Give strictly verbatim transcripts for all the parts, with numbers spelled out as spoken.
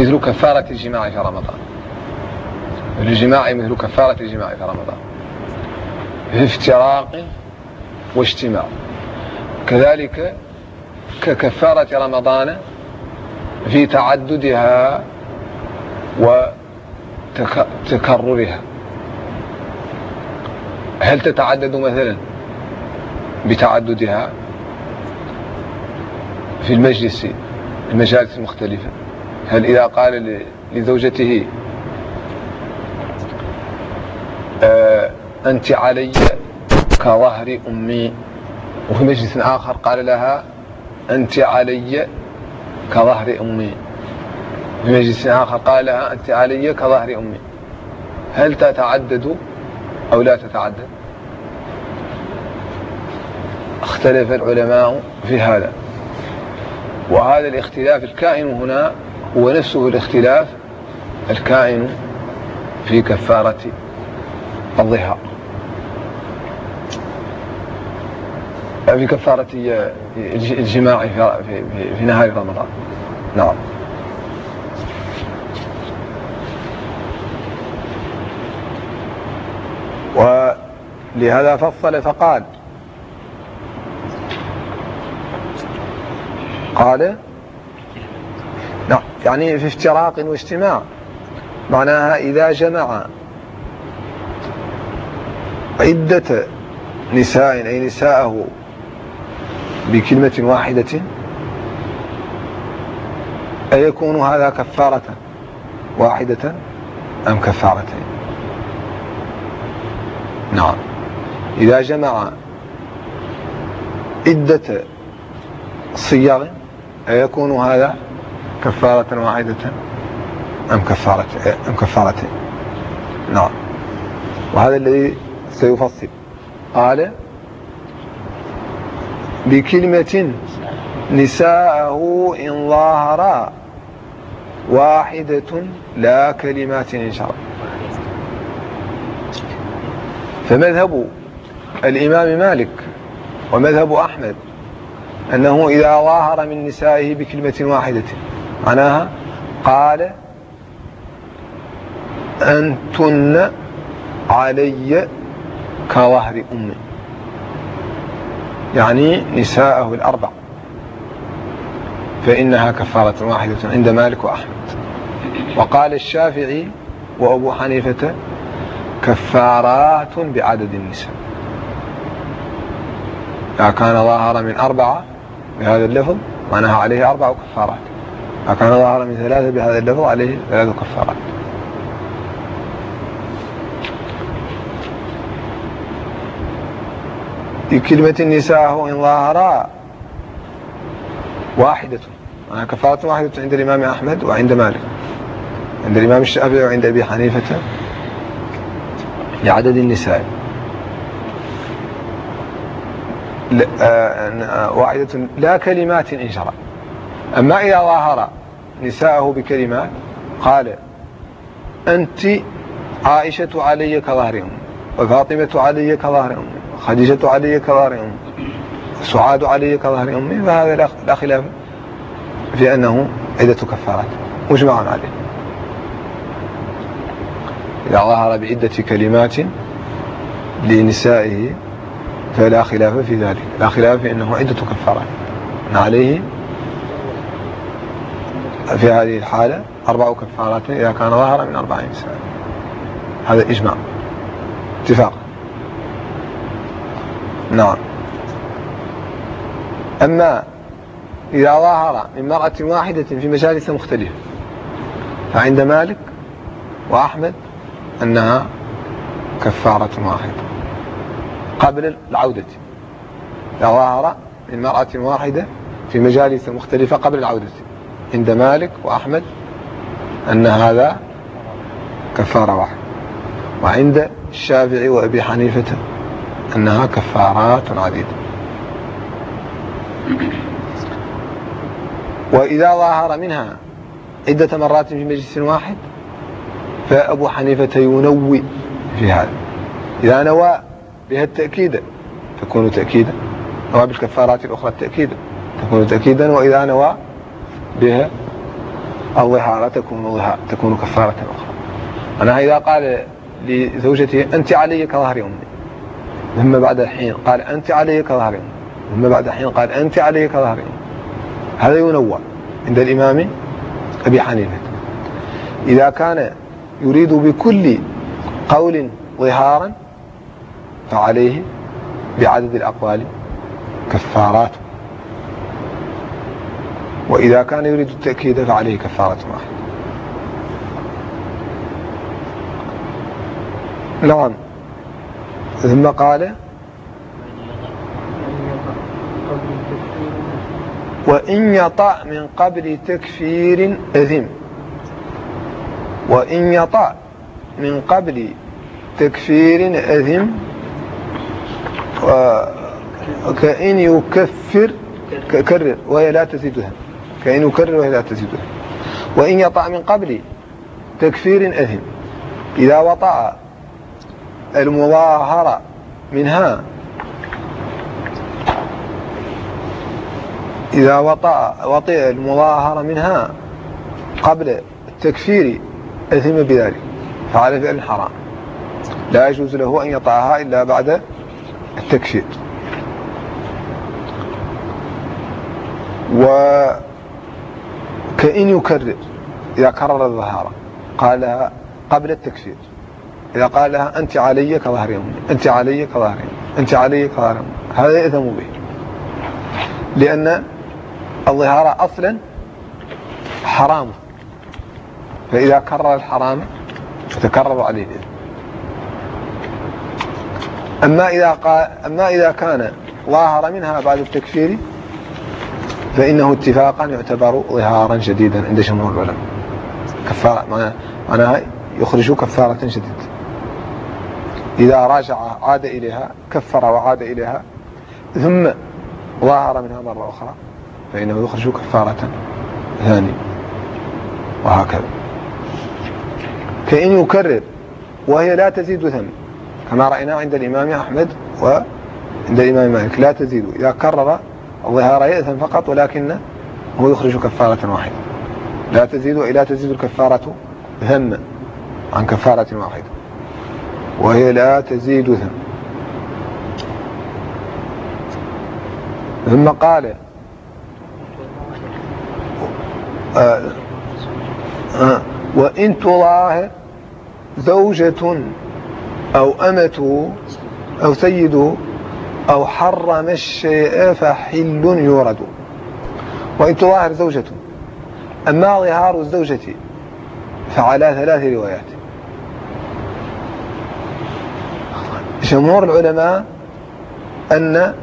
مثل كفارة الجماع في رمضان. الجماع مثل كفارة الجماع في رمضان في افتراق واجتماع، كذلك ككفارة رمضان في تعددها وتكررها. هل تتعدد مثلا بتعددها في المجلس المجالس المختلفة؟ هل إذا قال لزوجته آه أنت علي كظهر أمي، وفي مجلس آخر قال لها أنت علي كظهر أمي، في مجلس آخر قال لها أنت علي كظهر أمي، هل تتعدد أو لا تتعدد؟ اختلف العلماء في هذا، وهذا الاختلاف الكائن هنا هو نفسه الاختلاف الكائن في كفارة الظهار، في كفارة الجماع في, في, في نهار رمضان. نعم. ولهذا فصل فقال قال نعم يعني في افتراق واجتماع، معناها إذا جمع عدة نساء أي نساءه بكلمة واحدة أيكون هذا كفارة واحدة أم كفارتين؟ نعم، إذا جمع عدة صيغ أيكون هذا كفارة واحدة أم كفارة أم كفارتين؟ نعم، وهذا الذي سيفصل. قال بكلمة نساءه إن ظاهرا واحدة لا كلمات إن شاء الله. فمذهب الإمام مالك ومذهب أحمد أنه إذا ظاهر من نسائه بكلمة واحدة معناها قال أنتن علي كظهر أمي، يعني نساءه الأربع، فإنها كفارة واحدة عند مالك وأحمد. وقال الشافعي وأبو حنيفة كفارات بعدد النساء، إذا كان ظاهر من أربعة بهذا اللفظ معناها عليه أربع كفارات، إذا كان ظاهر من ثلاثة بهذا اللفظ عليه ثلاث كفارات. كلمة النساء إن ظاهرا واحدة، يعني كفارة واحدة عند الإمام أحمد وعند مالك، عند الإمام الشافعي وعند أبي حنيفة لعدد النساء واحدة لا كلمات إن شرع. أما إذا ظاهر نساءه بكلمات قال أنت عائشة علي كظهر أمي، وفاطمة علي كظهر أمي، خديجة علي كظهر أمي، سعاد علي كظهر أمي، فهذا لا خلاف في أنه عدة كفارات مجمع عليه. إذا ظهر بعدة كلمات لنسائه فلا خلاف في ذلك، لا خلاف في أنه عدة كفارات عليه في هذه الحالة أربع كفارات إذا كان ظهر من أربع نساء، هذا إجماع اتفاق. نعم. أما إذا ظهر من مرأة واحدة في مجالس مختلفة فعند مالك وأحمد أنها كفارة واحدة قبل العودة. إذا ظهر من مرأة واحدة في مجالس مختلفة قبل العودة عند مالك وأحمد أن هذا كفارة واحدة، وعند الشافعي وأبي حنيفة أنها كفارات عديدة. وإذا ظهر منها عدة مرات في مجلس واحد فأبو حنيفة ينوي في هذا، إذا نوى بها التأكيد تكون تأكيدا، نوى بالكفارات الأخرى التأكيد تكون تأكيدا، وإذا نوى بها الظهار تكون ظهار تكون كفارة أخرى. أنا إذا قال لزوجته أنت علي كظهر أمي، ثم بعد حين قال أنت علي كظهر أمي، ثم بعد حين قال أنت علي كظهر أمي، هذا ينوع عند الإمام أبي حنيفة. إذا كان يريد بكل قول ظهارا فعليه بعدد الأقوال كفارات، وإذا كان يريد التأكيد فعليه كفارة واحدة. نعم. ثم قال وإن يطع من قبل تكفير أثم، وإن يطع من قبل تكفير أثم كأن يكفر كرر وهي لا تزيدها، كأن يكرر وهي لا تزيدها. وإن يطع من قبل تكفير أثم، إذا وطأ المظاهرة منها إذا وطأ وطئ المظاهرة منها قبل التكفير أثم بذلك، فعلى فعل حرام، لا يجوز له أن يطأها إلا بعد التكفير. وكأن يكرر إذا كرر الظهارة قالها قبل التكفير، إذا قال لها أنت علي كظهر أمي، أنت علي كظهر أمي، أنت علي كظهر أمي، هذا يأثم به، لأن الظهارة أصلا حرام، فإذا كرر الحرام فتكرر عليه الإثم. أما إذا قال أما إذا كان ظاهر منها بعد التكفير فإنه اتفاقا يعتبر ظهارا شديدا عند جمهور العلماء، كفارة معناها يخرج كفارة شديدة. إذا راجع عاد إليها كفر وعاد إليها ثم ظاهر منها مرة أخرى فإنه يخرج كفارة ثانية، وهكذا. كأن يكرر وهي لا تزيد ثم، كما رأينا عند الإمام أحمد وعند الإمام مالك لا تزيد، إذا كرر الظهار يأثم فقط، ولكنه هو يخرج كفارة واحدة، لا تزيد وإلا تزيد الكفارة ثم عن كفارة واحدة، وهي لا تزيد ثم. ثم قال آه آه وإن تظاهر زوجة أو أمته أو سيده أو حرم الشيء فحل يورد. وإن تظاهر زوجة، أما ظهار الزوجة فعلى ثلاث روايات. جمهور العلماء أن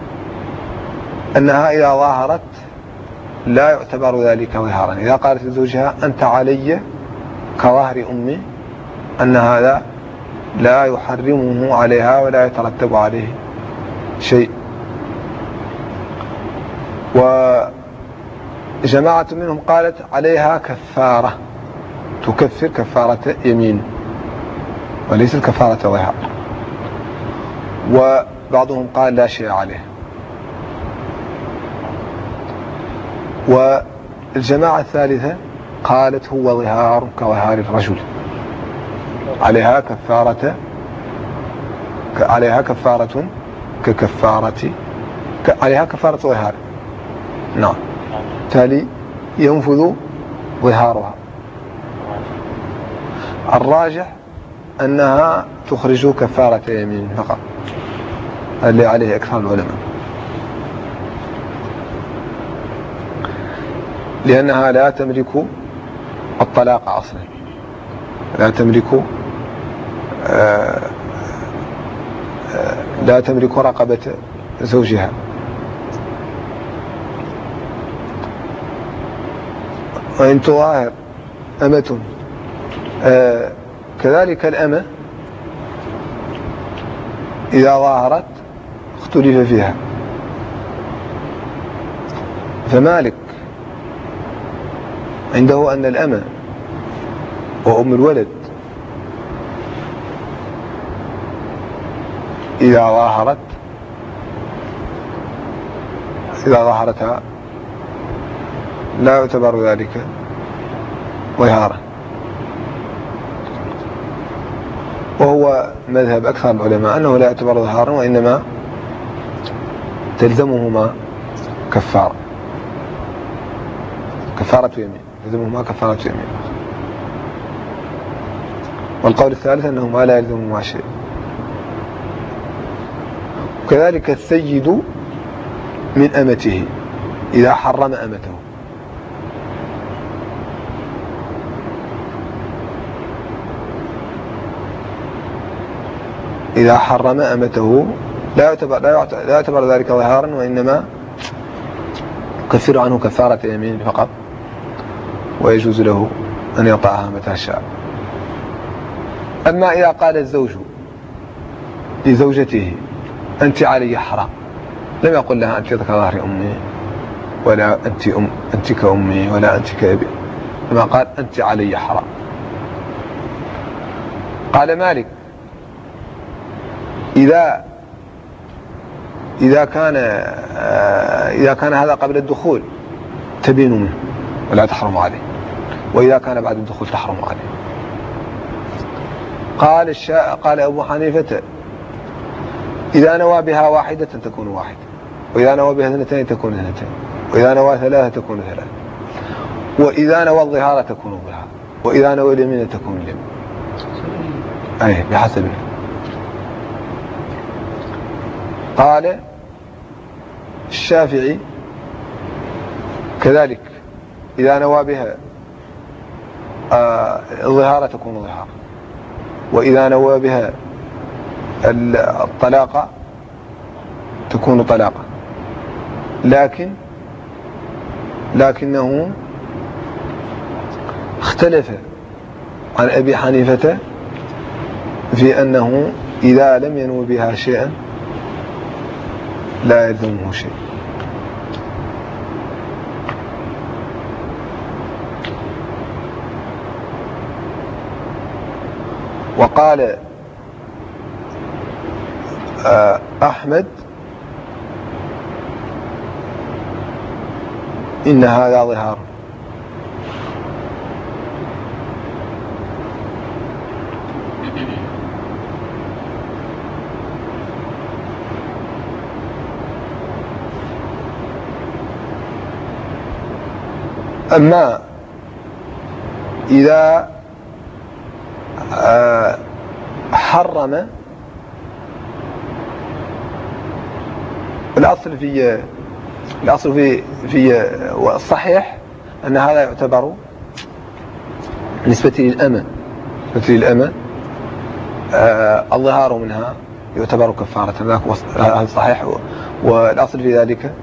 أنها إذا ظاهرت لا يعتبر ذلك ظهارا. إذا قالت لزوجها أنت علي كظهر أمي، أن هذا لا يحرمه عليها ولا يترتب عليه شيء. وجماعة منهم قالت عليها كفارة، تكفر كفارة يمين وليس كفارة ظهار، وبعضهم قال لا شيء عليه. والجماعة الثالثة قالت هو ظهار كظهار الرجل، عليها كفارة عليها كفارة ككفارة عليها كفارة ظهار. نعم، تالي ينفذ ظهارها. الراجح أنها تخرج كفارة يمين فقط، اللي عليه أكثر العلماء، لأنها لا تملك الطلاق أصلا، لا تملك آآ آآ لا تملك رقبة زوجها. وإن تظاهر أمة كذلك الأمة إذا ظاهرت اختلف فيها، فمالك عنده أن الأمة وأم الولد إذا ظاهرت إذا ظاهرتها لا يعتبر ذلك ظهارا، وهو مذهب أكثر العلماء أنه لا يعتبر ظهارا وإنما تلزمهما كفارة كفارة يمين تلزمهما كفارة يمين. والقول الثالث أنه ما لا يلزمهما شيء. وكذلك السيد من أمته إذا حرم أمته، إذا حرم أمته لا يعتبر, لا يعتبر ذلك ظهارا وإنما يكفر عنه كفارة يمين فقط، ويجوز له أن يطأها متى شاء. أما إذا قال الزوج لزوجته أنت علي حرام، لم يقل لها أنت كظهر أمي ولا أنت, أم أنت كأمي ولا أنت كأبي، لما قال أنت علي حرام. قال مالك إذا إذا كان إذا كان هذا قبل الدخول تبين منه ولا تحرم عليه، وإذا كان بعد الدخول تحرم عليه. قال الشاء قال أبو حنيفة إذا نوى بها واحدة تكون واحدة، وإذا نوى بها اثنتين تكون اثنتين، وإذا نوى ثلاثة تكون ثلاثة، وإذا نوى الظهار تكون الظهار، وإذا نوى اليمين تكون اليمين، أي بحسب. قال الشافعي كذلك إذا نوى بها الظهار تكون ظهار، وإذا نوى بها الطلاق تكون طلاقا، لكن لكنه اختلف عن أبي حنيفة في أنه إذا لم ينوي بها شيئا لا يلزمه شيء. وقال أحمد إن هذا ظهار. أما إذا حرم، الأصل في الأصل في في والصحيح أن هذا يعتبر بالنسبة للأمة بالنسبة للأمة الظهار منها يعتبر كفارة، هذا صحيح. والأصل في ذلك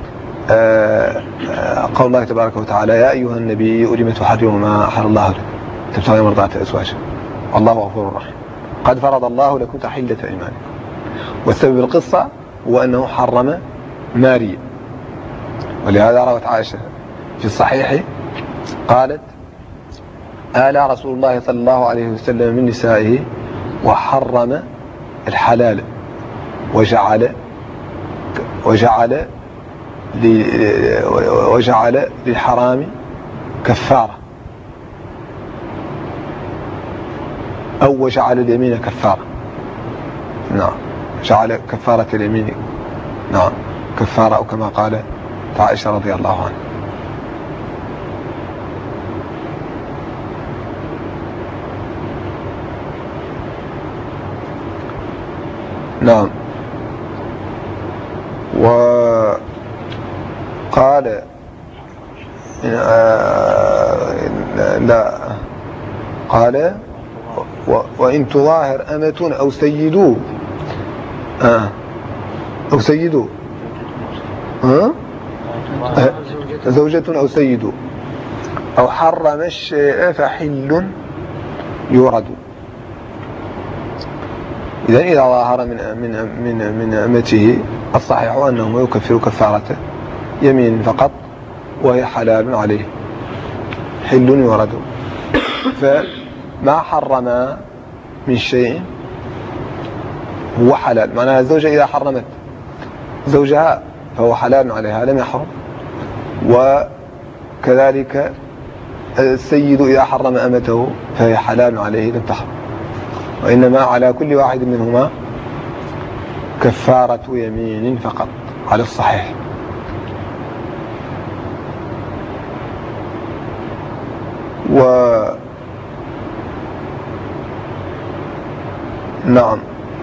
قول الله تبارك وتعالى يا أيها النبي لم تحرم ما أحل الله لك تبتغي مرضات أزواجك والله غفور رحيم قد فرض الله لكم تحلة أيمانكم. والسبب القصة هو أنه حرم ماريا، ولهذا روت عائشة في الصحيح قالت آلى رسول الله صلى الله عليه وسلم من نسائه وحرم الحلال وجعل وجعل وجعل للحرام كفارة، أو وجعل اليمين كفارة. نعم، جعل كفارة اليمين نعم كفارة، أو كما قال عائشة رضي الله عنها. نعم. وقال لا قال وإن تظاهر أمة أو سيدو آه أو سيدو آه زوجة أو سيدو أو حرم الشيء فحل يورد. إذن إذا ظاهر من من من من أمته الصحيح أنه يكفر كفارة يمين فقط، وهي حلال عليه حل يورد. فما حرم من شيء هو حلال، معناها الزوجة إذا حرمت زوجها فهو حلال عليها لم يحرم. وكذلك السيد إذا حرم أمته فهي حلال عليه لم تحرم، وإنما على كل واحد منهما كفارة يمين فقط على الصحيح. و نعم.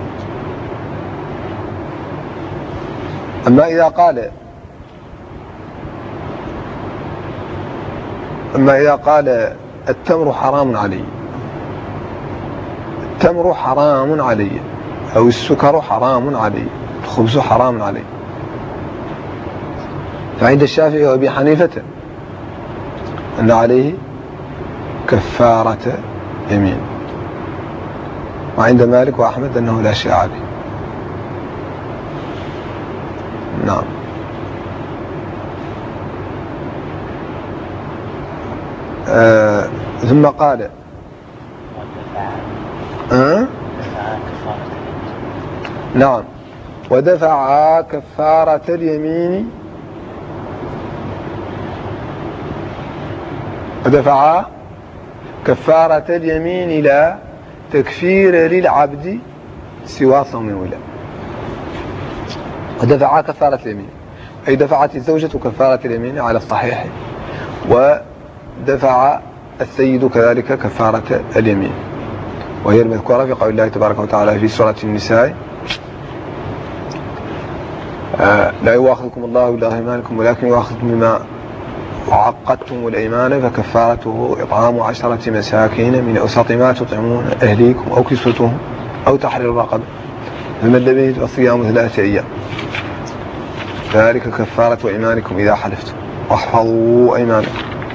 أما إذا قال أما إذا قال التمر حرام علي، التمر حرام علي، أو السكر حرام علي، الخبز حرام علي، فعند الشافعي وأبي حنيفة أن عليه كفارة يمين، وعند مالك وأحمد أنه لا شيء عليه. نعم. آه ثم قال أه؟ نعم، ودفع كفارة اليمين، ودفع كفارة اليمين إلى تكفير للعبد سوى صوم ولا. ودفع كفارة اليمين أي دفعت الزوجة كفارة اليمين على الصحيح، ودفع السيد كذلك كفارة اليمين، وهي المذكورة في قول الله تبارك وتعالى في سورة النساء: آه لا يؤاخذكم الله باللغو أيمانكم ولكن يؤاخذكم بما عقدتم الأيمان فكفارته إطعام عشرة مساكين من أوسط ما تطعمون أهليكم أو كسوتهم أو تحرير رقبة، فمن لم يجد فصيام ثلاثة أيام، ذلك كفارة أيمانكم إذا حلفتم واحفظوا أيمانكم.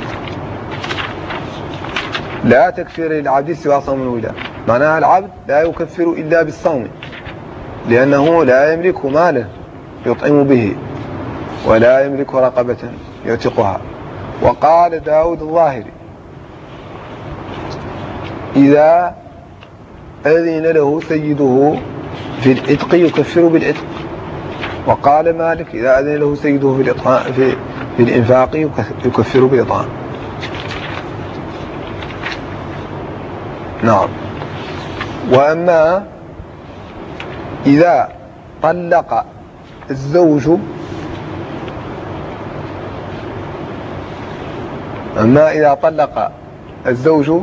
لا تكفير للعبد سوى صوم الولاء، معناها العبد لا يكفر إلا بالصوم، لأنه لا يملك مالا يطعم به ولا يملك رقبة يعتقها. وقال داود الظاهري: إذا أذن له سيده في العتق يكفر بالعتق. وقال مالك: إذا أذن له سيده في الإطعام في, في الإنفاق يكفر بالإطعام. نعم. وأما إذا طلق الزوج أما إذا طلق الزوج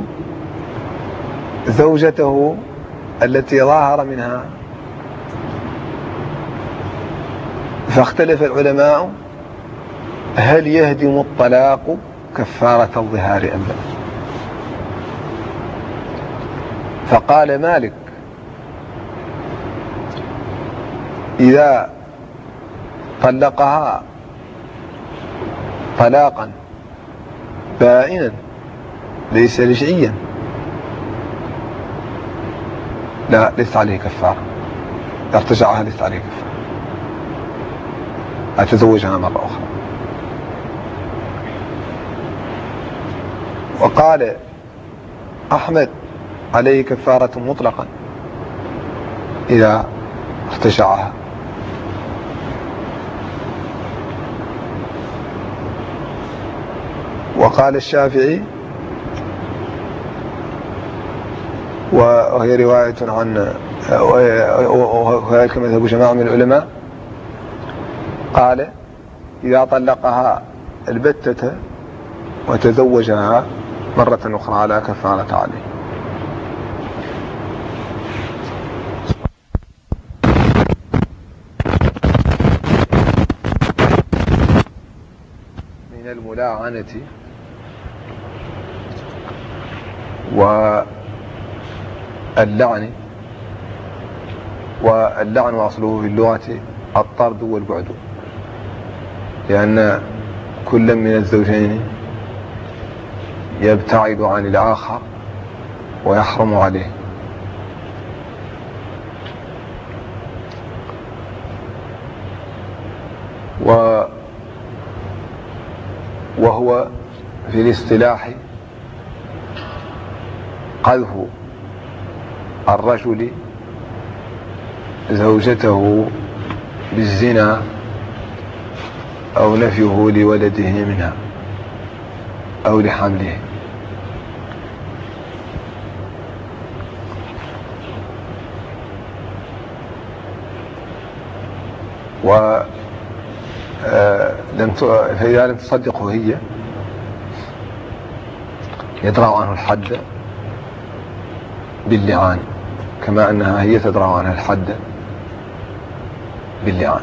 زوجته التي ظاهر منها، فاختلف العلماء هل يهدم الطلاق كفارة الظهار أم لا. فقال مالك: إذا طلقها طلاقا بائنا ليس رجعيا لا ليس عليه كفارة، ارتجعها ليس عليه كفارة، أتزوجها مرة أخرى. وقال أحمد: عليه كفارة مطلقا إذا ارتجعها. وقال الشافعي، وهي رواية عن وهي مذهب جماعة من العلماء، قال: إذا طلقها البتة وتزوجها مرة أخرى على كفارة عليه. من الملاعنة واللعن، واللعن أصله في اللغة الطرد والبعد، لأن كل من الزوجين يبتعد عن الآخر ويحرم عليه. و وهو في الاصطلاح قذف الرجل زوجته بالزنا أو نفيه لولده منها أو لحمله و لم فإذا لم تصدقه هي يدرأ عنه الحد باللعان، كما أنها هي تدرأ عنها الحد باللعان.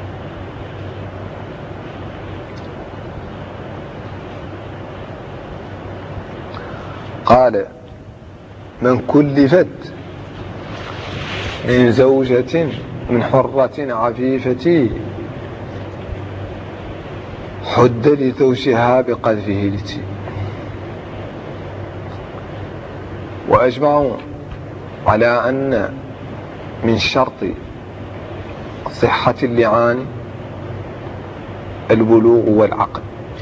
قال: من كلفت من زوجة من حرة عفيفة حد لزوجها بقذفه لتي. وأجمعوا على أن من شرط صحة اللعان البلوغ والعقل،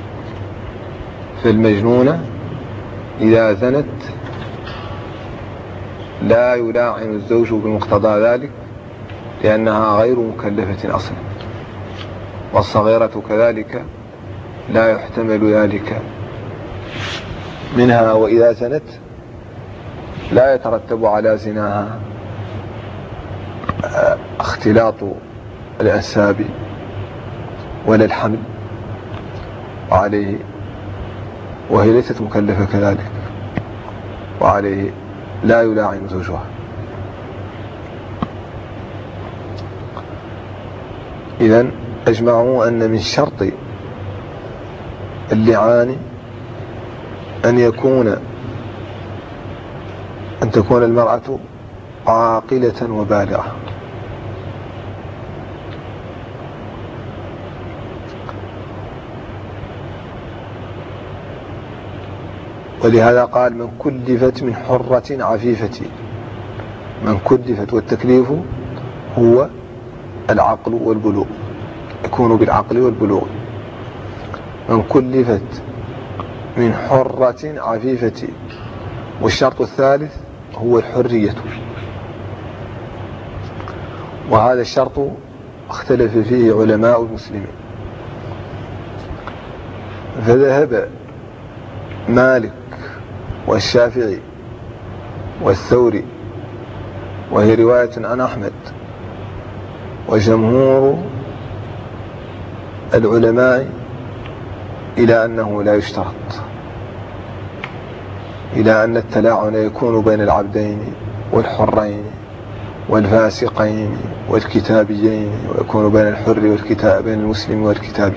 فالمجنونة إذا زنت لا يلاعن الزوج بمقتضى ذلك لأنها غير مكلفة أصلا، والصغيرة كذلك لا يحتمل ذلك منها، وإذا زنت لا يترتب على زناها اختلاط الأنساب ولا الحمل وعليه، وهي ليست مكلفة كذلك، وعليه لا يلاعن زوجها. إذن أجمعوا أن من شرط اللعان أن يكون أن تكون المرأة عاقلة وبالغة. ولهذا قال: من كلفت من حرة عفيفة. من كلفت، والتكليف هو العقل والبلوغ، يكون بالعقل والبلوغ. من كلفت من حرة عفيفة. والشرط الثالث هو الحرية، وهذا الشرط اختلف فيه علماء المسلمين، فذهب مالك والشافعي والثوري، وهي رواية عن أحمد، وجمهور العلماء إلى أنه لا يشترط، إلى أن التلاعن يكون بين العبدين والحرين والفاسقين والكتابيين، ويكون بين الحر والكتاب، بين المسلم والكتابي.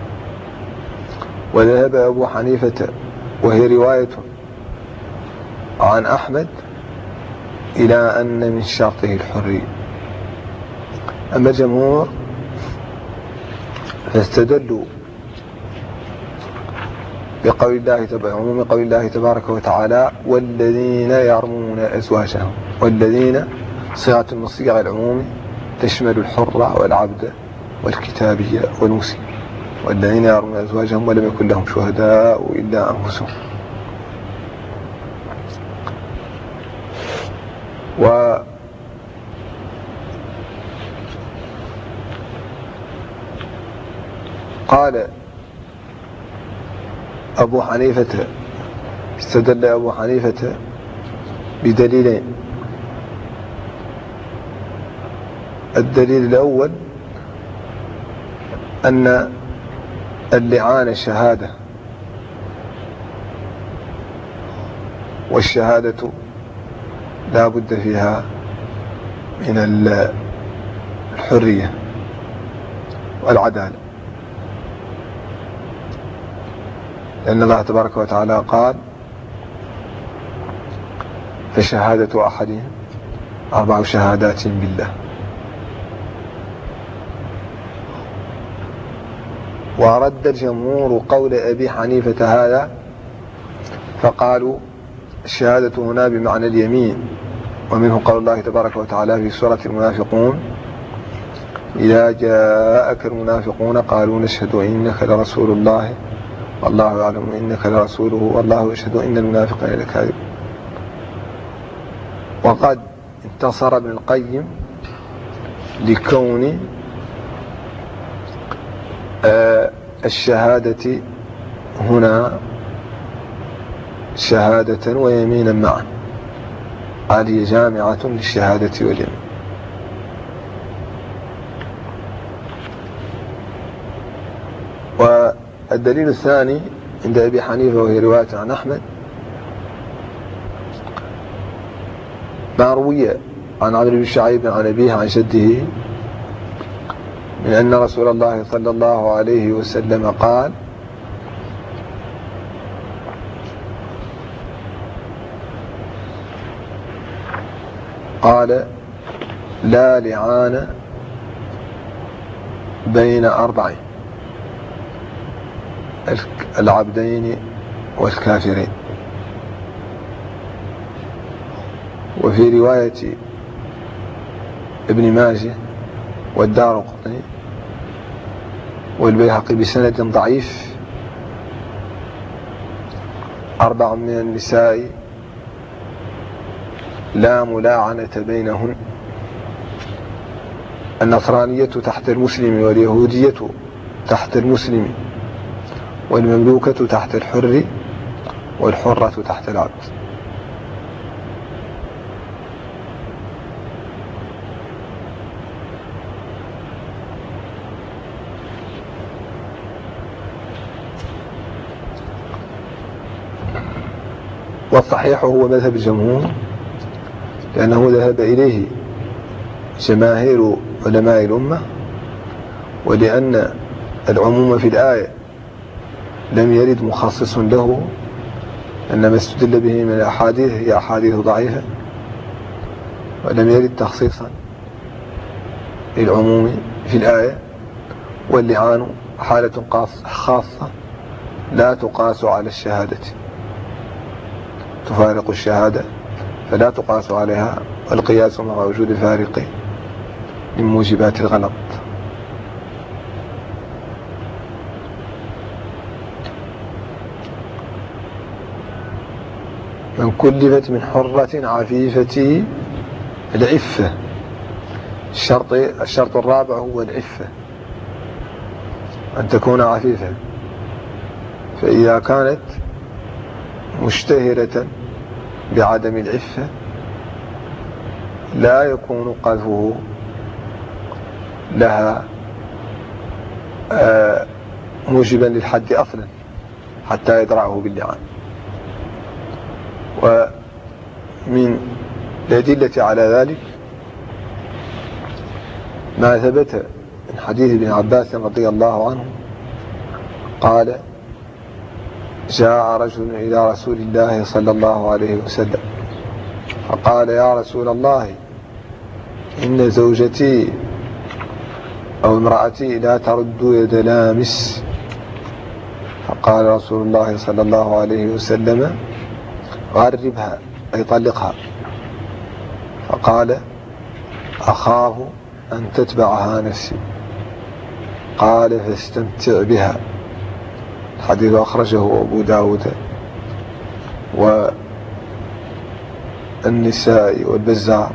وذهب أبو حنيفة، وهي رواية عن أحمد، إلى أن من شرطه الحرية. أما الجمهور فاستدلوا بقول الله تبارك عموم قول الله تبارك وتعالى: والذين يرمون أزواجهم. والذين صيغة من صيغ العموم تشمل الحر والعبد والكتابي والمسلم. والذين يرمون أزواجهم ولم يكن لهم شهداء إلا أنفسهم. وقال أبو حنيفة، استدل أبو حنيفة بدليلين. الدليل الأول أن اللعان شهادة، والشهادة لا بد فيها من الحرية والعدالة، لأن الله تبارك وتعالى قال: فشهادة أحدهم أربع شهادات بالله. ورد الجمهور قول أبي حنيفة هذا، فقالوا الشهادة هنا بمعنى اليمين، ومنه قول الله تبارك وتعالى في سورة المنافقون: إذا جاءك المنافقون قالوا نشهد إنك لرسول الله والله يعلم إنك لرسوله والله يشهد إن المنافقين لكاذبون. وقد انتصر ابن القيم لكون آه الشهادة هنا شهادة ويمينا معا، قال هي جامعة للشهادة واليمين. الدليل الثاني عند أبي حنيفة وهي رواية عن أحمد ما روي عن عمرو بن شعيب عن أبيه عن جده من أن رسول الله صلى الله عليه وسلم قال قال لا لعان بين أربعين العبدين والكافرين. وفي رواية ابن ماجه والدارقطني والبيهقي بسند ضعيف أربع من النساء لا ملاعنة بينهن، النصرانية تحت المسلم واليهودية تحت المسلم والمملوكة تحت الحر والحرة تحت العبد. والصحيح هو مذهب الجمهور لأنه ذهب إليه جماهير علماء الأمة، ولأن العموم في الآية لم يرد مخصص له، إنما استدل به من الأحاديث هي أحاديث ضعيفة، ولم يرد تخصيصا للعموم في الآية. واللعان حالة خاصة لا تقاس على الشهادة، تفارق الشهادة فلا تقاس عليها، والقياس مع وجود الفارق من موجبات الغلط. من كلفت من حرة عفيفة العفة، الشرط الشرط الرابع هو العفة، أن تكون عفيفة. فإذا كانت مشتهرة بعدم العفة لا يكون قذفه لها موجبا للحد أصلا حتى يدرعه باللعان. ومن الأدلة على ذلك ما ثبت من حديث ابن عباس رضي الله عنه قال جاء رجل إلى رسول الله صلى الله عليه وسلم فقال يا رسول الله إن زوجتي أو امرأتي لا ترد يد لامس. فقال رسول الله صلى الله عليه وسلم غربها أي طلقها. فقال أخاف أن تتبعها نفسي. قال فاستمتع بها. الحديث أخرجه أبو داود والنساء والبزار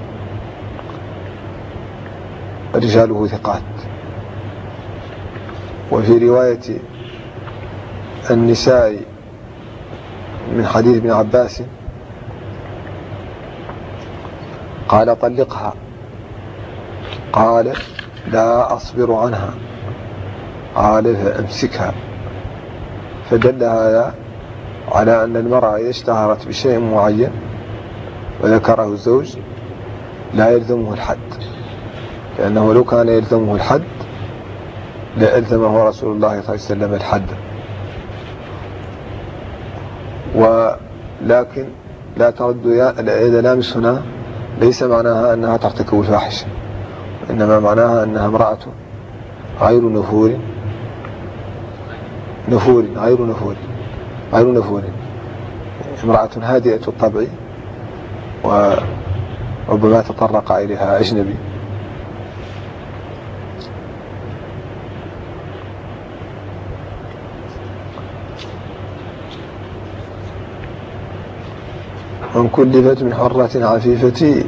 رجاله ثقات. وفي رواية النساء من حديث ابن عباس قال طلقها. قال لا أصبر عنها. قال فأمسكها. فدل هذا على أن المرأة إذا اشتهرت بشيء معين وذكره الزوج لا يلزمه الحد، لأنه لو كان يلزمه الحد لألزمه رسول الله صلى الله عليه وسلم الحد. ولكن لا ترد يد لامس هنا ليس معناها أنها ترتكب الفاحشة، إنما معناها أنها امرأة غير نفور نفور غير نفور غير نفور امرأة هادئة الطبع وربما تطرق إليها أجنبي. من كلفت من حرة عفيفة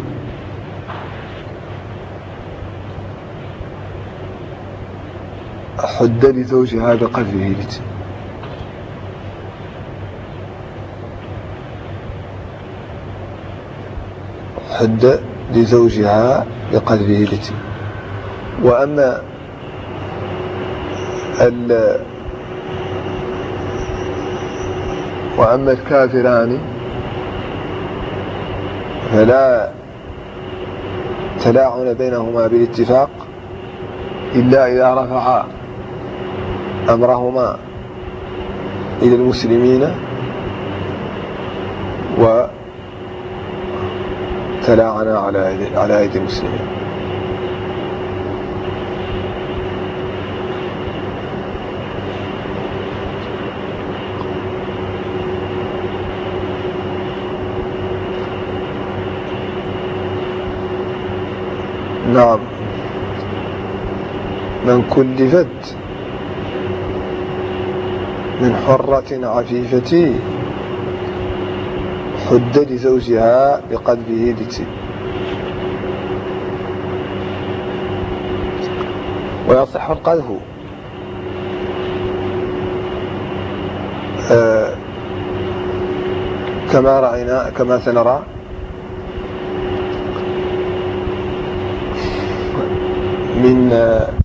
حد لزوجها بقذفه لت حد لزوجها بقذفه لت. وأما وأما الكافران فلا تلاعن بينهما بالاتفاق إلا إذا رفعا أمرهما إلى المسلمين وتلاعنا على أيدي المسلمين. نعم، من كلفت من حرة عفيفة حد لزوجها بقلبه لتي، ويصح القذف آه كما رأينا كما سنرى من